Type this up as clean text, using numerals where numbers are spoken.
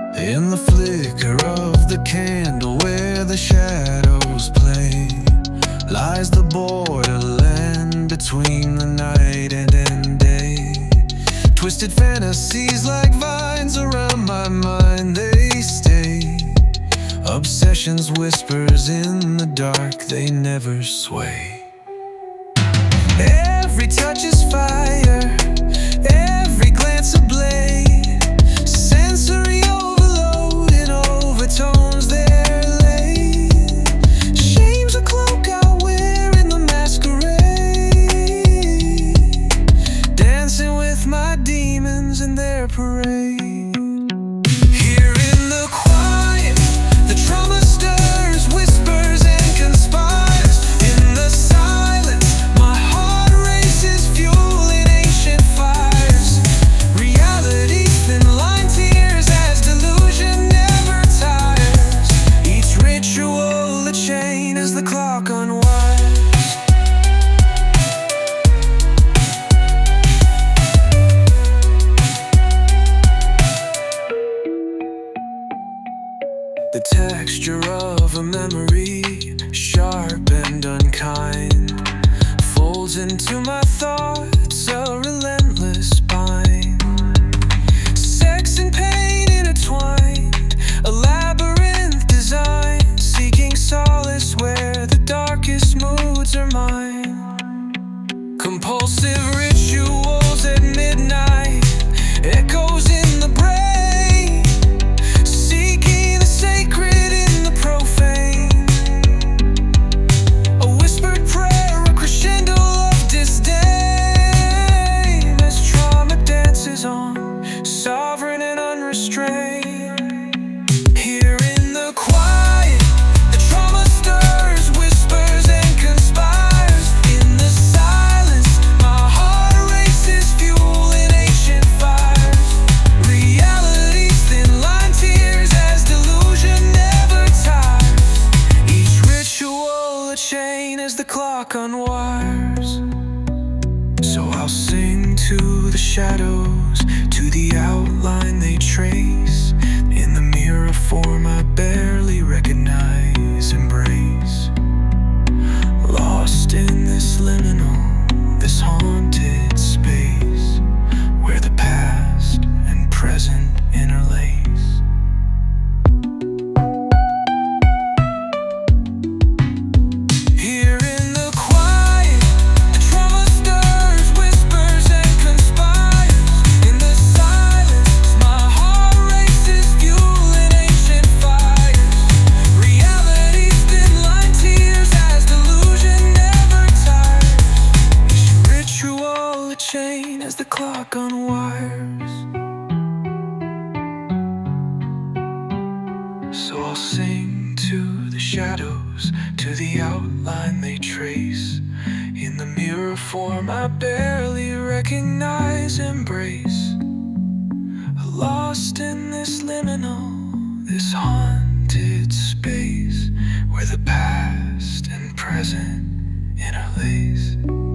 In the flicker of the candle where the shadows play lies the borderland between the night and day. Twisted fantasies like vines around my mind, they stay. Obsessions, whispers in the dark, they never sway. Every touch is fire, every glance a blade. Sensory overload in overtones they're laid. Shame's a cloak I wear in the masquerade, dancing with my demons in their parade. Here in the quiet, the trauma stirs, whispers and conspires. In the silence, my heart races, fueling ancient fires. Reality thin line tears as delusion never tires. Each ritual a chain as the clock unwinds. The texture of a memory, sharp and unkind, folds into my thoughts a relentless spine. Sex and pain intertwined, a labyrinth designed, seeking solace where the darkest moods are mine. Compulsive rituals at midnight, echoes in the brain. Sovereign and unrestrained. Here in the quiet, the trauma stirs, whispers and conspires. In the silence, my heart races, fueling ancient fires. Reality's thin line tears as delusion never tires. Each ritual a chain as the clock unwires. So I'll sing to the shadows, to the outline they trace. In the mirror form I barely recognize, embrace. Lost in this liminal, this haunted space, where the past and present interlace. Here in the quiet, the trauma stirs, whispers and conspires. In the silence, my heart races, fueling ancient fires. Reality's thin line tears as delusion never tires. Each ritual a chain as the clock unwires. So I'll sing to the shadows, to the outline they trace. In the mirror form I barely recognize, embrace. Lost in this liminal, this haunted space, where the past and present interlace.